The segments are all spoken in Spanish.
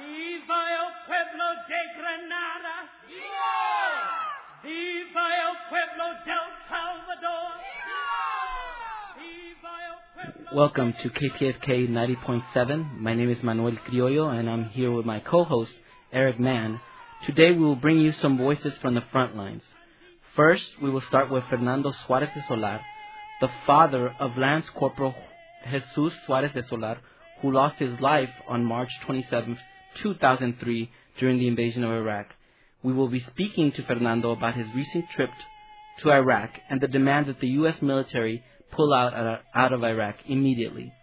Viva el pueblo de Granada. Viva! Viva el pueblo del Salvador. Viva el pueblo. Welcome to KPFK 90.7. My name is Manuel Criollo, and I'm here with my co-host, Eric Mann. Today we will bring you some voices from the front lines. First, we will start with Fernando Suarez de Solar, the father of Lance Corporal Jesus Suarez de Solar, who lost his life on March 27, 2003, during the invasion of Iraq. We will be speaking to Fernando about his recent trip to Iraq and the demand that the U.S. military pull out of Iraq immediately.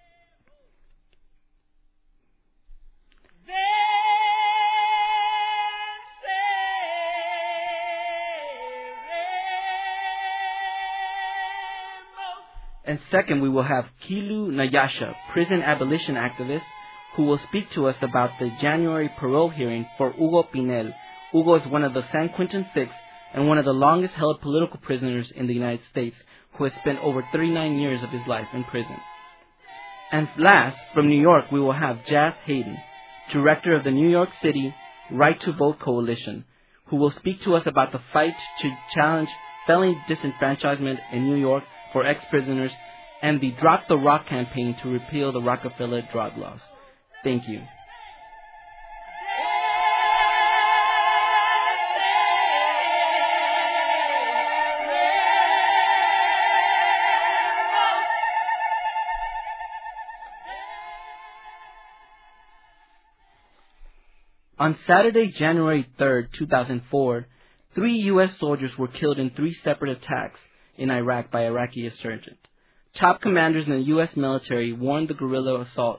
And second, we will have Kilu Nayasha, prison abolition activist, who will speak to us about the January parole hearing for Hugo Pinel. Hugo is one of the San Quentin Six and one of the longest held political prisoners in the United States, who has spent over 39 years of his life in prison. And last, from New York, we will have Jas Hayden, director of the New York City Right to Vote Coalition, who will speak to us about the fight to challenge felony disenfranchisement in New York for ex-prisoners and the Drop the Rock campaign to repeal the Rockefeller drug laws. Thank you. On Saturday, January 3rd, 2004, 3 U.S. soldiers were killed in 3 separate attacks in Iraq by Iraqi insurgents. Top commanders in the U.S. military warned the guerrilla assault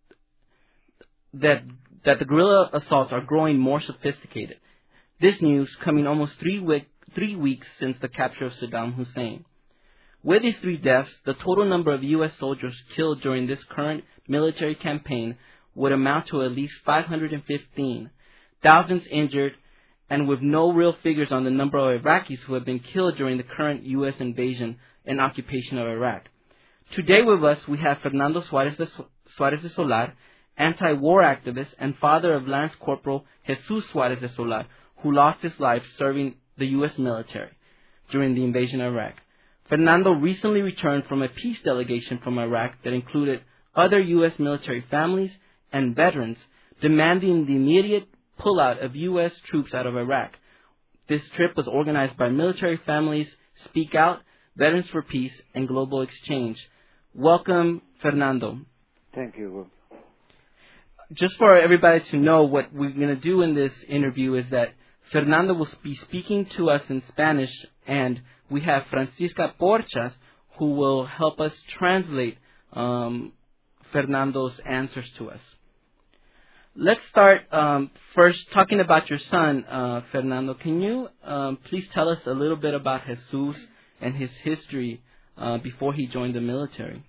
that the guerrilla assaults are growing more sophisticated. This news coming almost 3 weeks since the capture of Saddam Hussein. With these 3 deaths, the total number of U.S. soldiers killed during this current military campaign would amount to at least 515, thousands injured, and with no real figures on the number of Iraqis who have been killed during the current U.S. invasion and occupation of Iraq. Today with us, we have Fernando Suarez de Solar, anti-war activist and father of Lance Corporal Jesus Suarez de Solar, who lost his life serving the U.S. military during the invasion of Iraq. Fernando recently returned from a peace delegation from Iraq that included other U.S. military families and veterans demanding the immediate pullout of U.S. troops out of Iraq. This trip was organized by Military Families Speak Out, Veterans for Peace, and Global Exchange. Welcome, Fernando. Thank you. Just for everybody to know, what we're going to do in this interview is that Fernando will be speaking to us in Spanish, and we have Francisca Porchas, who will help us translate Fernando's answers to us. Let's start first talking about your son, Fernando. Can you please tell us a little bit about Jesus and his history before he joined the military?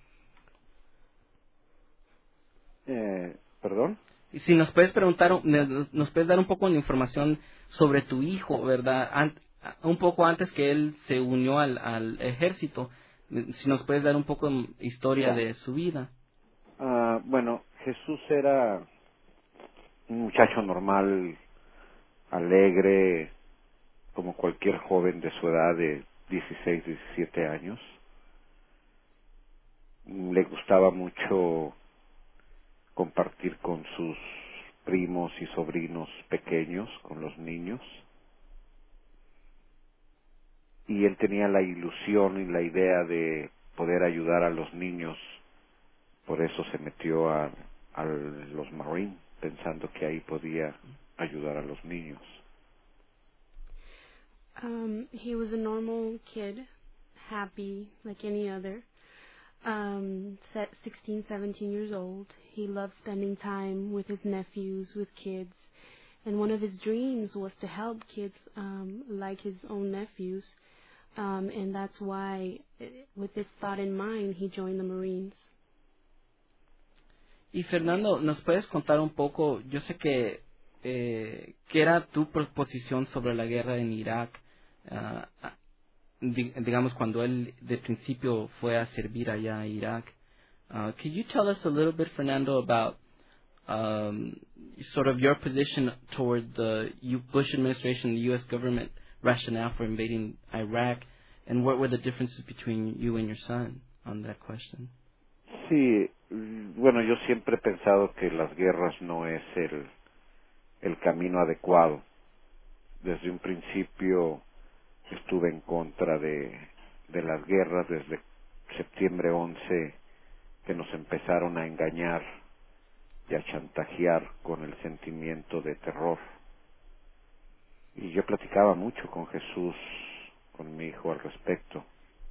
¿Perdón? Si nos puedes nos puedes dar un poco de información sobre tu hijo, ¿verdad? Un poco antes que él se unió al ejército. Si nos puedes dar un poco de historia de su vida. Bueno, Jesús era un muchacho normal, alegre, como cualquier joven de su edad de 16, 17 años. Le gustaba mucho compartir con sus primos y sobrinos pequeños, con los niños. Y él tenía la ilusión y la idea de poder ayudar a los niños. Por eso se metió a los Marines, pensando que ahí podía ayudar a los niños. He was a normal kid, happy like any other. 16, 17 years old. He loved spending time with his nephews, with kids. And one of his dreams was to help kids like his own nephews. And that's why, with this thought in mind, he joined the Marines. Y Fernando, ¿nos puedes contar un poco? Yo sé que ¿qué era tu posición sobre la guerra en Irak? Digamos, cuando él de principio fue a servir allá a Irak. Can you tell us a little bit, Fernando, about sort of your position toward the Bush administration, the U.S. government rationale for invading Iraq, and what were the differences between you and your son on that question? Sí, bueno, yo siempre he pensado que las guerras no es el camino adecuado. Desde un principio estuve en contra de las guerras, desde septiembre 11, que nos empezaron a engañar y a chantajear con el sentimiento de terror. Y yo platicaba mucho con Jesús, con mi hijo al respecto.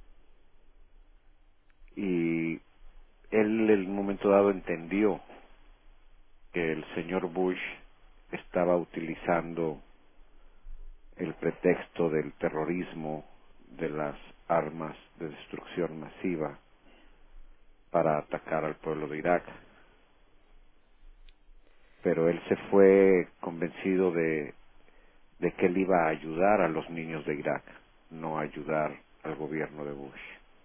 Y él en un momento dado entendió que el señor Bush estaba utilizando el pretexto del terrorismo, de las armas de destrucción masiva, para atacar al pueblo de Irak. Pero él se fue convencido de que él iba a ayudar a los niños de Irak, no a ayudar al gobierno de Bush.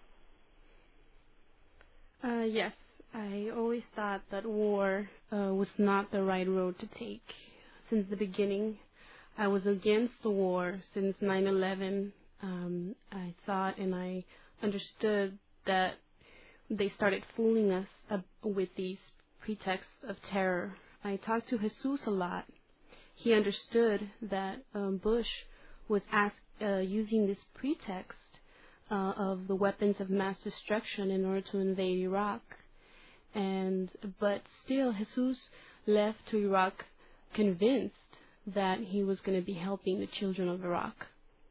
Yes, I always thought that war was not the right road to take. Since the beginning, I was against the war since 9/11. I thought and I understood that they started fooling us with these pretexts of terror. I talked to Jesus a lot. He understood that Bush was using this pretext of the weapons of mass destruction in order to invade Iraq. But still, Jesus left to Iraq convinced that he was going to be helping the children of Iraq.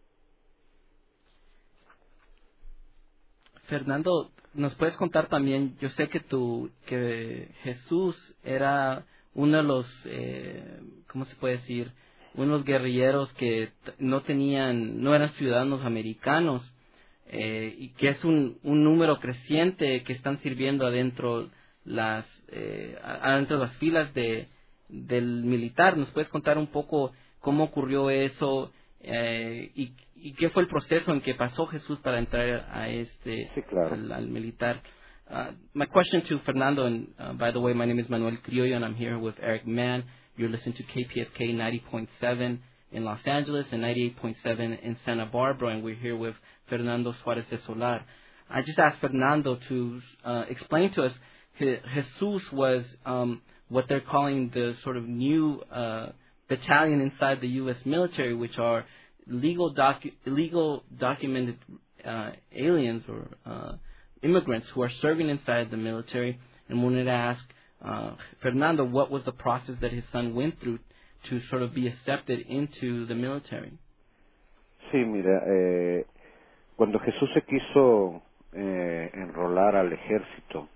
Fernando, ¿nos puedes contar también? Yo sé que Jesús era uno de los, ¿cómo se puede decir? Uno de los guerrilleros que no eran ciudadanos americanos, y que es un número creciente que están sirviendo adentro las filas del militar. ¿Nos puedes contar un poco cómo ocurrió eso y qué fue el proceso en que pasó Jesús para entrar a Sí, claro. al militar? My question to Fernando, and by the way, my name is Manuel Criollo, and I'm here with Eric Mann. You're listening to KPFK 90.7 in Los Angeles and 98.7 in Santa Barbara, and we're here with Fernando Suarez de Solar. I just asked Fernando to explain to us, Jesus was what they're calling the sort of new battalion inside the U.S. military, which are legal documented aliens or immigrants who are serving inside the military, and wanted to ask Fernando what was the process that his son went through to sort of be accepted into the military. Sí, mira, cuando Jesús se quiso enrolar al ejército,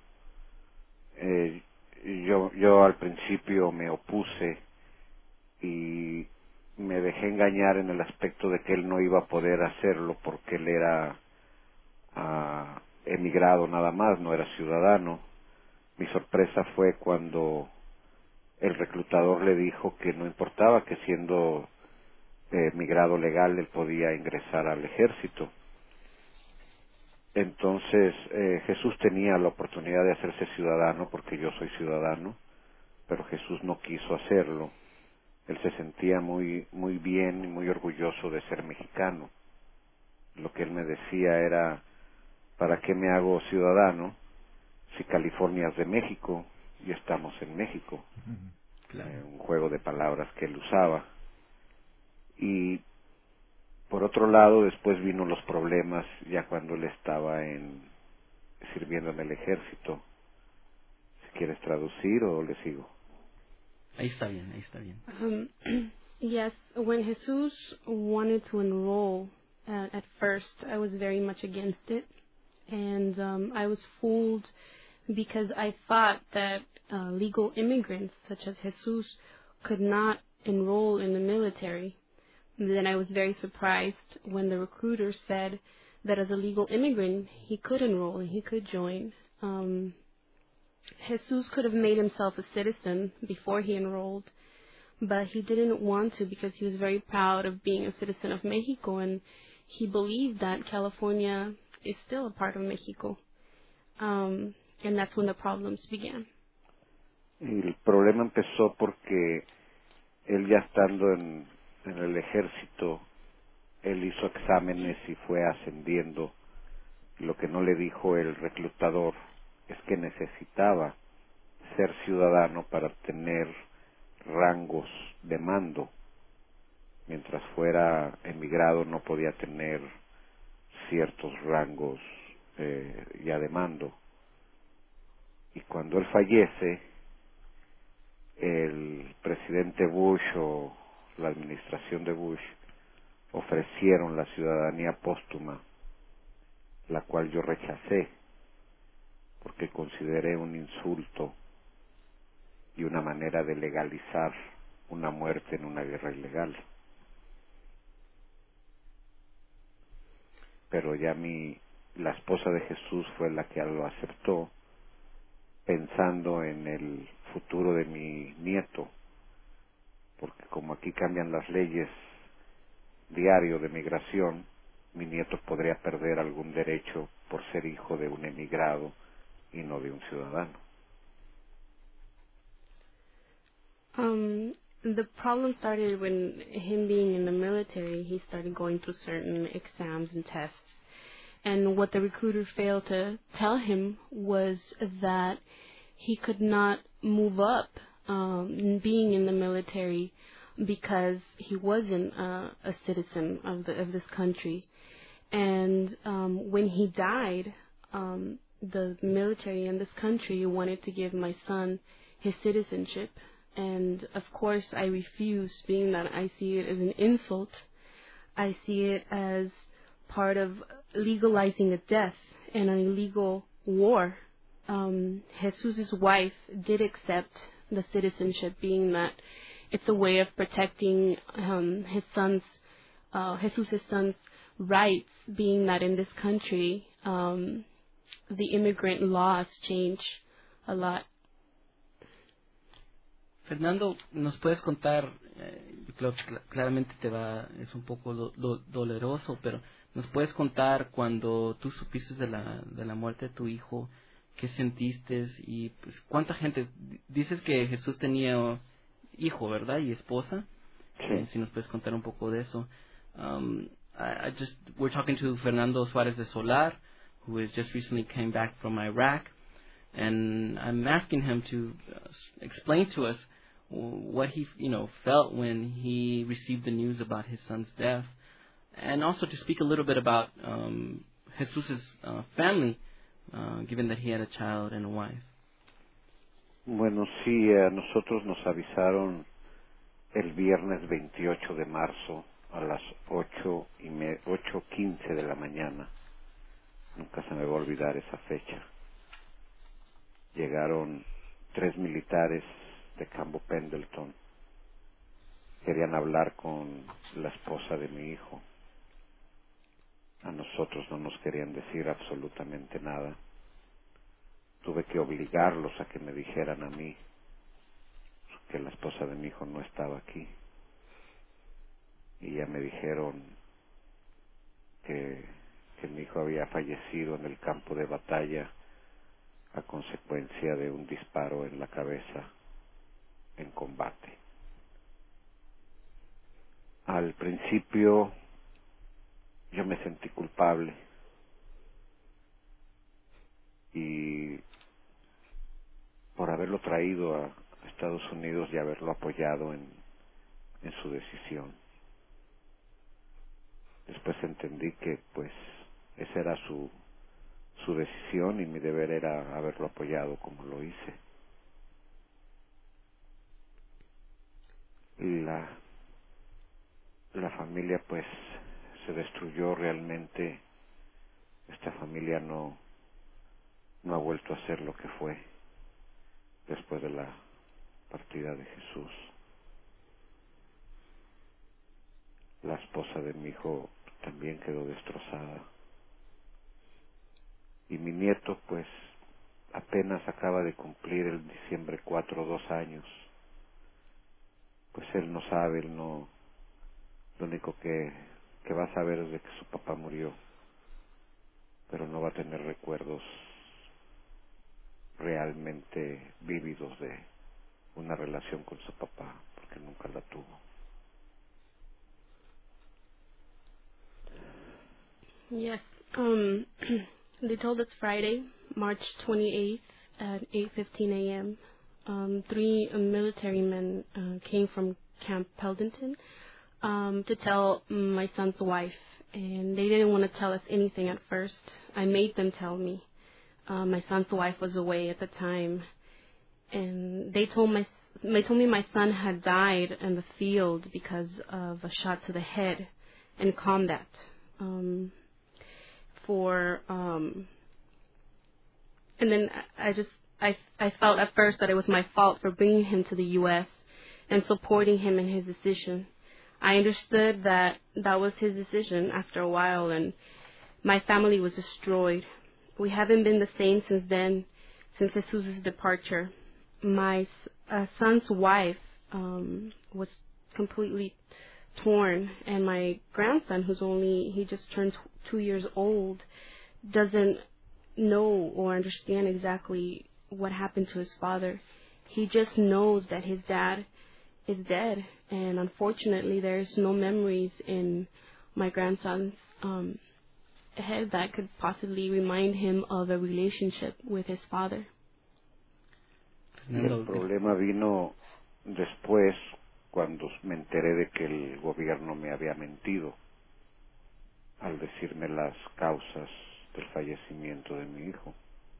yo al principio me opuse y me dejé engañar en el aspecto de que él no iba a poder hacerlo porque él era emigrado nada más, no era ciudadano. Mi sorpresa fue cuando el reclutador le dijo que no importaba, que siendo migrado legal él podía ingresar al ejército. Entonces Jesús tenía la oportunidad de hacerse ciudadano porque yo soy ciudadano, pero Jesús no quiso hacerlo. Él se sentía muy bien y muy orgulloso de ser mexicano. Lo que él me decía era, ¿para qué me hago ciudadano si California es de México y estamos en México? Claro. Un juego de palabras que él usaba. Y por otro lado, después vino los problemas ya cuando él estaba sirviendo en el ejército. Si quieres traducir o le sigo. Ahí está bien, ahí está bien. Yes, when Jesus wanted to enroll at first, I was very much against it. And I was fooled because I thought that legal immigrants such as Jesus could not enroll in the military. And then I was very surprised when the recruiter said that as a legal immigrant, he could enroll and he could join. Jesus could have made himself a citizen before he enrolled, but he didn't want to because he was very proud of being a citizen of Mexico, and he believed that California is still a part of Mexico. And that's when the problems began. Y el problema empezó porque él ya estando en el ejército, él hizo exámenes y fue ascendiendo. Lo que no le dijo el reclutador es que necesitaba ser ciudadano para tener rangos de mando. Mientras fuera emigrado no podía tener ciertos rangos ya de mando. Y cuando él fallece, el presidente Bush o la administración de Bush ofrecieron la ciudadanía póstuma, la cual yo rechacé porque consideré un insulto y una manera de legalizar una muerte en una guerra ilegal. Pero ya la esposa de Jesús fue la que lo aceptó, pensando en el futuro de mi nieto, porque como aquí cambian las leyes diario de migración, mi nieto podría perder algún derecho por ser hijo de un emigrado y no de un ciudadano. The problem started when him being in the military, he started going through certain exams and tests. And what the recruiter failed to tell him was that he could not move up being in the military because he wasn't a citizen of this country. And when he died, the military in this country wanted to give my son his citizenship. And of course I refused, being that I see it as an insult. I see it as part of legalizing a death and an illegal war. Jesus' wife did accept the citizenship, being that it's a way of protecting his son's, Jesus' son's rights, being that in this country the immigrant laws change a lot. Fernando, ¿nos puedes contar, claramente es un poco doloroso, pero nos puedes contar cuando tú supiste de la muerte de tu hijo, qué sentiste y pues cuánta gente, dices que Jesús tenía hijo, ¿verdad? Y esposa. Sí. Si nos puedes contar un poco de eso. We're talking to Fernando Suárez de Solar, who has just recently came back from Iraq, and I'm asking him to explain to us what he felt when he received the news about his son's death, and also to speak a little bit about Jesus's family, given that he had a child and a wife. Bueno, sí, a nosotros nos avisaron el viernes 28 de marzo a las 8:15 de la mañana. Nunca se me va a olvidar esa fecha. Llegaron 3 militares de Campo Pendleton. Querían hablar con la esposa de mi hijo. A nosotros no nos querían decir absolutamente nada. Tuve que obligarlos a que me dijeran a mí que la esposa de mi hijo no estaba aquí. Y ya me dijeron que mi hijo había fallecido en el campo de batalla a consecuencia de un disparo en la cabeza en combate. Al principio yo me sentí culpable y por haberlo traído a Estados Unidos y haberlo apoyado en su decisión. Después entendí que pues esa era su decisión y mi deber era haberlo apoyado como lo hice. Y la familia pues se destruyó realmente. Esta familia no ha vuelto a ser lo que fue después de la partida de Jesús. La esposa de mi hijo también quedó destrozada. Y mi nieto pues apenas acaba de cumplir el diciembre 4 2 años. Pues él no sabe, lo único que va a saber es de que su papá murió, pero no va a tener recuerdos realmente vívidos de una relación con su papá, porque nunca la tuvo. Yes. They told us Friday, March 28th at 8:15 a.m. Three military men came from Camp Pendleton to tell my son's wife, and they didn't want to tell us anything at first. I made them tell me. My son's wife was away at the time, and they told me my son had died in the field because of a shot to the head in combat. And then I felt at first that it was my fault for bringing him to the U.S. and supporting him in his decision. I understood that was his decision after a while, and my family was destroyed. We haven't been the same since then, since Jesus' departure. My son's wife was completely torn, and my grandson, he just turned 2 years old, doesn't know or understand exactly what happened to his father. He just knows that his dad is dead, and unfortunately there's no memories in my grandson's head that could possibly remind him of a relationship with his father. El problema vino después, cuando me enteré de que el gobierno me había mentido al decirme las causas del fallecimiento de mi hijo.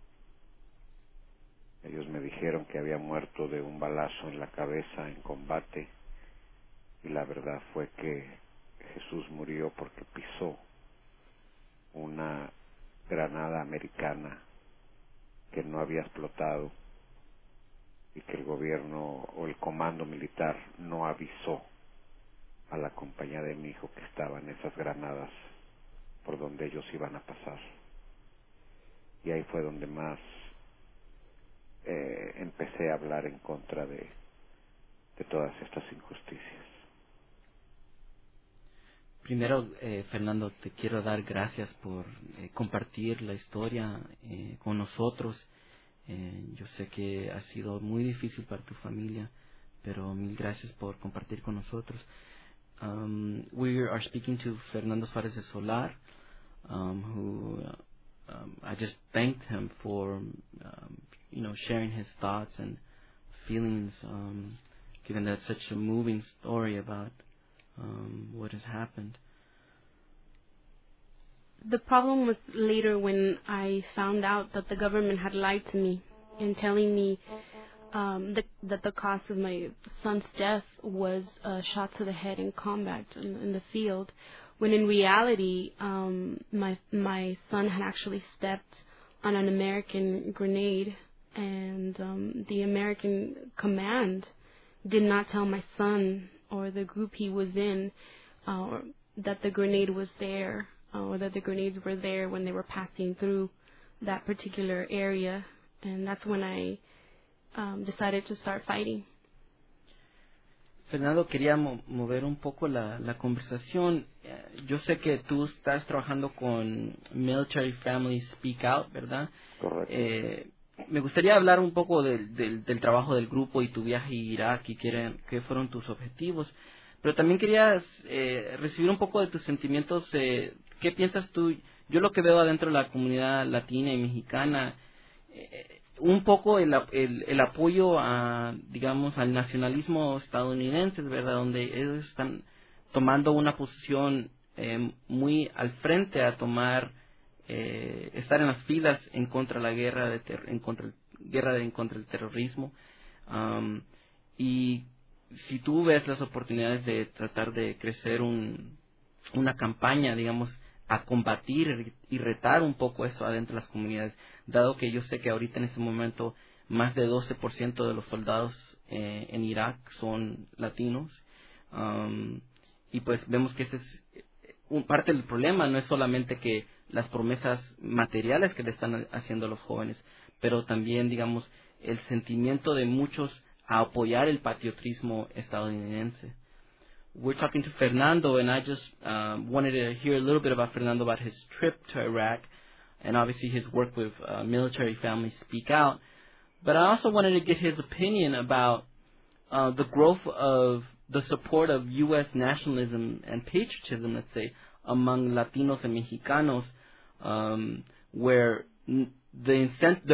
Ellos me dijeron que había muerto de un balazo en la cabeza en combate, y la verdad fue que Jesús murió porque pisó una granada americana que no había explotado, y que el gobierno o el comando militar no avisó a la compañía de mi hijo que estaban esas granadas por donde ellos iban a pasar. Y ahí fue donde más empecé a hablar en contra de todas estas injusticias. Primero, Fernando, te quiero dar gracias por compartir la historia con nosotros. Yo sé que ha sido muy difícil para tu familia, pero mil gracias por compartir con nosotros. We are speaking to Fernando Suárez de Solar, who I just thanked him for sharing his thoughts and feelings, given that such a moving story about what has happened. The problem was later when I found out that the government had lied to me in telling me that the cause of my son's death was a shot to the head in combat in the field, when in reality my son had actually stepped on an American grenade, and the American command did not tell my son or the group he was in that the grenade was there, or that the grenades were there when they were passing through that particular area. And that's when I decided to start fighting. Fernando, quería mover un poco la conversación. Yo sé que tú estás trabajando con Military Families Speak Out, ¿verdad? Correcto. Me gustaría hablar un poco del trabajo del grupo y tu viaje a Irak y qué fueron tus objetivos. Pero también quería recibir un poco de tus sentimientos. ¿Qué piensas tú? Yo lo que veo adentro de la comunidad latina y mexicana, un poco el apoyo digamos, al nacionalismo estadounidense, ¿verdad? Donde ellos están tomando una posición muy al frente a tomar, estar en las filas en contra de la guerra contra el terrorismo. Y si tú ves las oportunidades de tratar de crecer una campaña, digamos, a combatir y retar un poco eso adentro de las comunidades, dado que yo sé que ahorita en este momento más de 12% de los soldados en Irak son latinos, y pues vemos que este es parte del problema. No es solamente que las promesas materiales que le están haciendo a los jóvenes, pero también, digamos, el sentimiento de muchos a apoyar el patriotismo estadounidense. We're talking to Fernando, and I just wanted to hear a little bit about Fernando, about his trip to Iraq, and obviously his work with Military Families Speak Out. But I also wanted to get his opinion about the growth of the support of U.S. nationalism and patriotism, let's say, among Latinos and Mexicanos, where the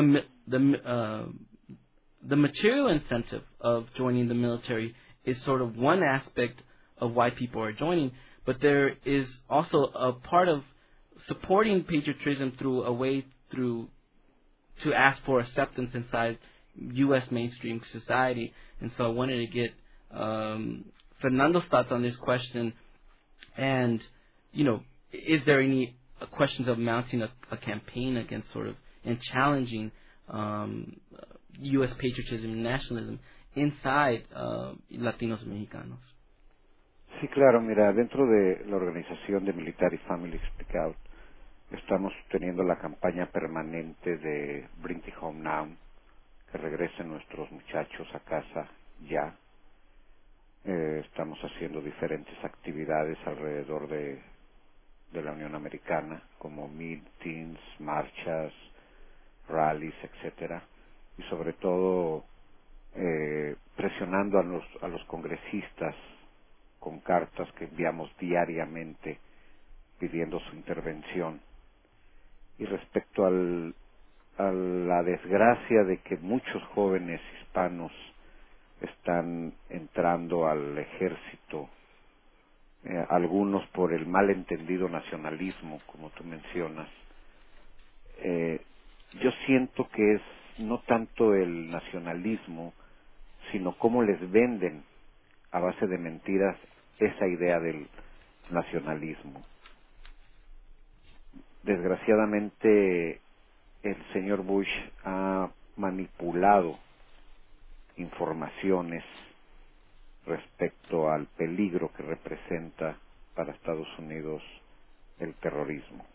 material incentive of joining the military is sort of one aspect of why people are joining, but there is also a part of supporting patriotism through a way to ask for acceptance inside U.S. mainstream society. And so I wanted to get Fernando's thoughts on this question. And, is there any questions of mounting a campaign against sort of and challenging U.S. patriotism and nationalism inside Latinos and Mexicanos? Sí, claro, mira, dentro de la organización de Military Family Speak Out estamos teniendo la campaña permanente de Bring It Home Now, que regresen nuestros muchachos a casa ya. Estamos haciendo diferentes actividades alrededor de la Unión Americana, como meetings, marchas, rallies, etcétera, y sobre todo presionando a los congresistas con cartas que enviamos diariamente pidiendo su intervención. Y respecto a la desgracia de que muchos jóvenes hispanos están entrando al ejército, algunos por el malentendido nacionalismo, como tú mencionas, yo siento que es no tanto el nacionalismo, sino cómo les venden a base de mentiras esa idea del nacionalismo. Desgraciadamente, el señor Bush ha manipulado informaciones respecto al peligro que representa para Estados Unidos el terrorismo.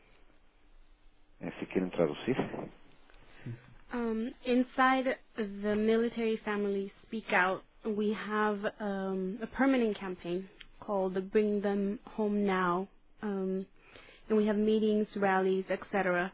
Si quieren traducir. Inside the Military Family Speak Out, we have a permanent campaign called the Bring Them Home Now, and we have meetings, rallies, etc.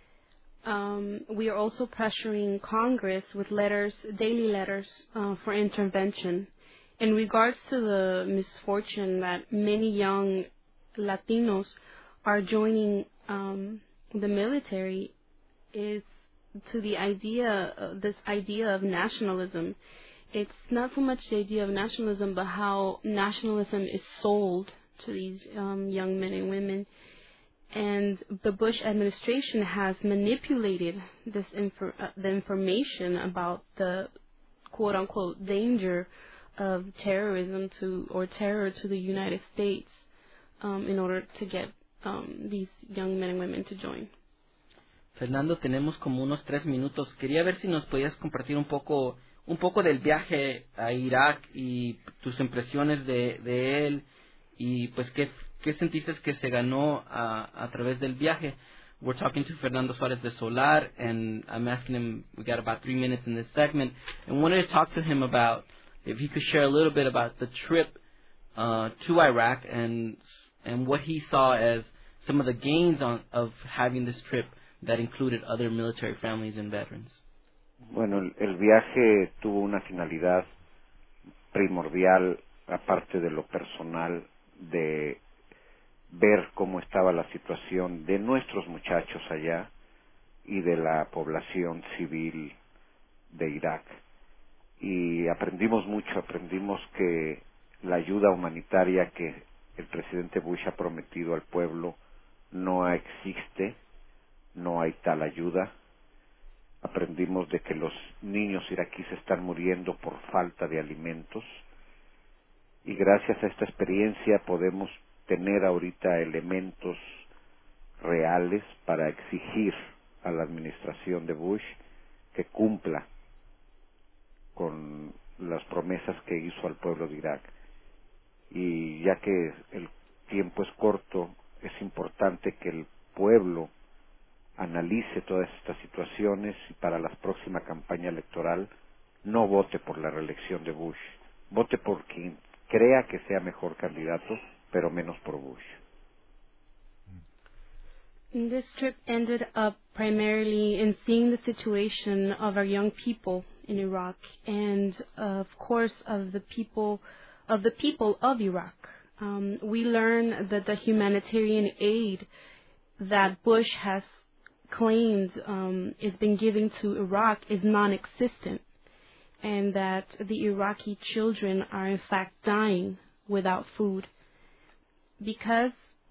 We are also pressuring Congress with letters, daily letters, for intervention. In regards to the misfortune that many young Latinos are joining the military, is to the idea, this idea of nationalism. It's not so much the idea of nationalism, but how nationalism is sold to these young men and women. And the Bush administration has manipulated this the information about the quote-unquote danger of terrorism terror to the United States in order to get these young men and women to join. Fernando, tenemos como unos 3 minutos. Quería ver si nos podías compartir un poco del viaje a Irak y tus impresiones de él y pues qué sentiste que se ganó a través del viaje. We're talking to Fernando Suarez de Solar, and I'm asking him, we got about 3 minutes in this segment, and wanted to talk to him about if he could share a little bit about the trip to Iraq and what he saw as some of the gains of having this trip that included other military families and veterans. Bueno, el viaje tuvo una finalidad primordial, aparte de lo personal, de ver cómo estaba la situación de nuestros muchachos allá y de la población civil de Irak. Y aprendimos mucho, aprendimos que la ayuda humanitaria que el presidente Bush ha prometido al pueblo no existe, no hay tal ayuda. Aprendimos de que los niños iraquíes están muriendo por falta de alimentos y gracias a esta experiencia podemos tener ahorita elementos reales para exigir a la administración de Bush que cumpla con las promesas que hizo al pueblo de Irak. Y ya que el tiempo es corto, es importante que el pueblo analice todas estas situaciones y para la próxima campaña electoral no vote por la reelección de Bush, vote por quien crea que sea mejor candidato, pero menos por Bush. This trip ended up primarily in seeing the situation of our young people in Iraq, and of course of the people of Iraq. We learn that the humanitarian aid that Bush has claimed is been given to Iraq is non-existent, and that the Iraqi children are in fact dying without food. Because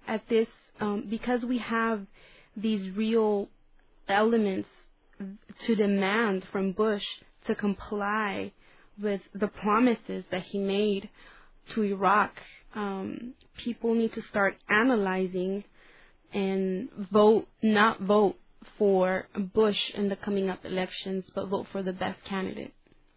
we have these real elements to demand from Bush to comply with the promises that he made to Iraq, people need to start analyzing and not vote for Bush in the coming up elections, but vote for the best candidate.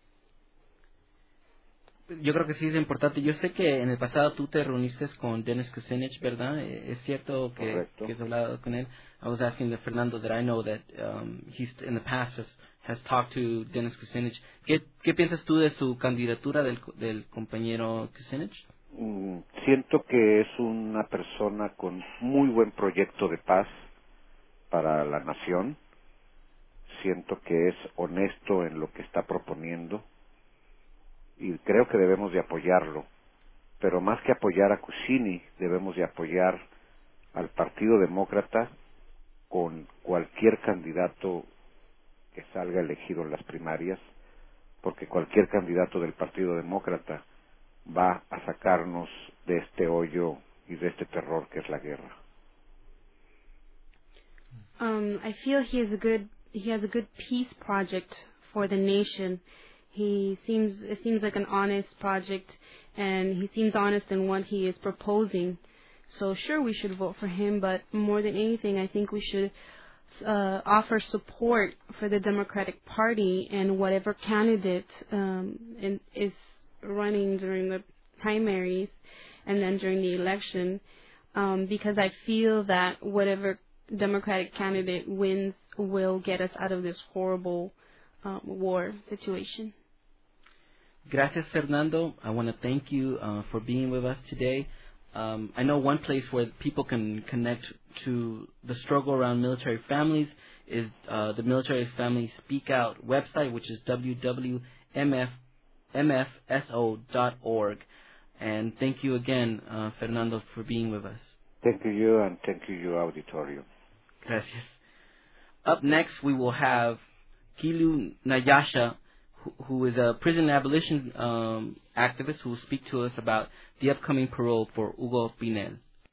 Yo creo que sí es importante. Yo sé que en el pasado tú te reuniste con Dennis Kucinich, ¿verdad? ¿Es cierto que has hablado con él? I was asking Fernando that I know that he's in the past has talked to Dennis Kucinich. ¿Qué piensas tú de su candidatura del compañero Kucinich? Siento que es una persona con muy buen proyecto de paz para la nación. Siento que es honesto en lo que está proponiendo y creo que debemos de apoyarlo, pero más que apoyar a Kucinich, debemos de apoyar al Partido Demócrata con cualquier candidato que salga elegido en las primarias, porque cualquier candidato del Partido Demócrata va a sacarnos de este hoyo y de este terror que es la guerra. I feel he has a good peace project for the nation. It seems like an honest project, and he seems honest in what he is proposing. So sure, we should vote for him, but more than anything, I think we should offer support for the Democratic Party and whatever candidate is running during the primaries and then during the election, because I feel that whatever Democratic candidate wins will get us out of this horrible war situation. Gracias, Fernando. I want to thank you for being with us today. I know one place where people can connect to the struggle around military families is the Military Family Speak Out website, which is www.mfso.org. And thank you again, Fernando, for being with us. Thank you, and thank you, auditorio. Gracias. Up next, we will have Kilu Nayasha, who is a prison abolition activist who will speak to us about the upcoming parole for Hugo Pinel.